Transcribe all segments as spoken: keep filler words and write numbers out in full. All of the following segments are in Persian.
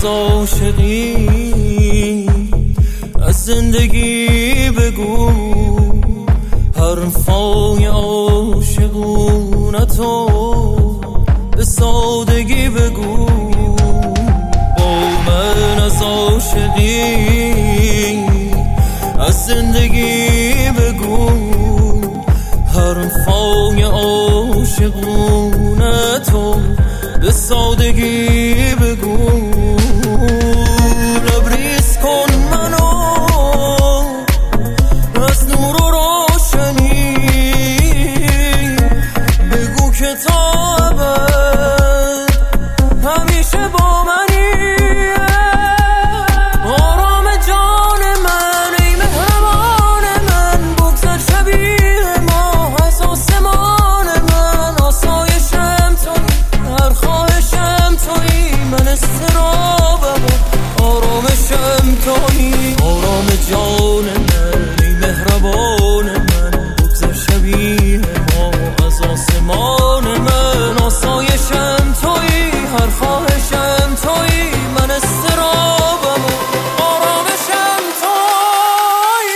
از عاشقی، از زندگی بگو، حرفای عاشقونتو به سادگی بگو. با من از عاشقی، از زندگی بگو، حرفای عاشقونتو به سادگی بگو. لبریز کن منو از نور و روشنی، بگو که تا ابد همیشه با منی. آرام جان من، ای مهربان من، بگذر شبیه ماه از آسمان من. آسایشم تویی، هر خواهشم تویی، من استرابم و آرامشم تویی. آرام جان من، ای مهربان من، بگذر شبیه ماه از آسمان من. آسایشم تویی، هر خواهشم تویی، من استرابم و آرامشم تویی.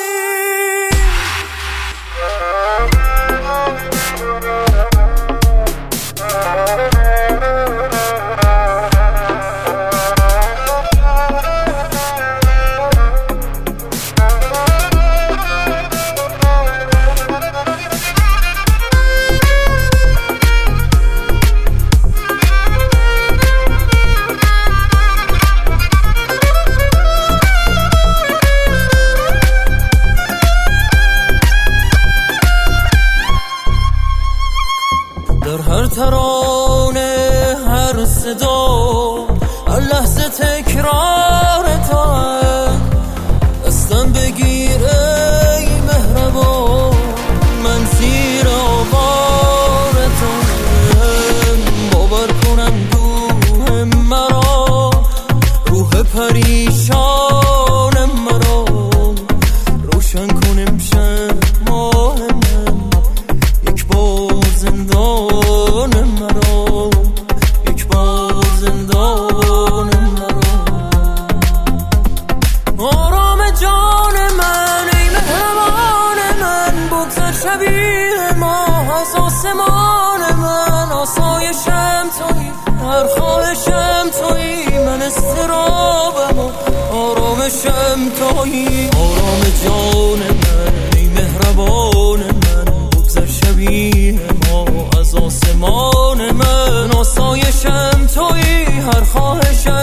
در هر ترانه، هر صدا، هر لحظه تکرار تو هم. دستم بگیر ای مهربان، من زیر آوار تو هم. باور کنم روح مرا، روح پریشان مرا، روشن کن امشب ماه من. یک بار زندان مرا، یک بار زندان مرا. آرام جان من، ای مهربان من، بگذر شبیه ماه از آسمان من. آسایشم تویی، هر خواهشم تویی، من استرابم و آرامشم تویی. آرام جان من، ای مهربان من، بگذر شبیه ماه از آسمان من. آسایشم تویی، هر خواهشم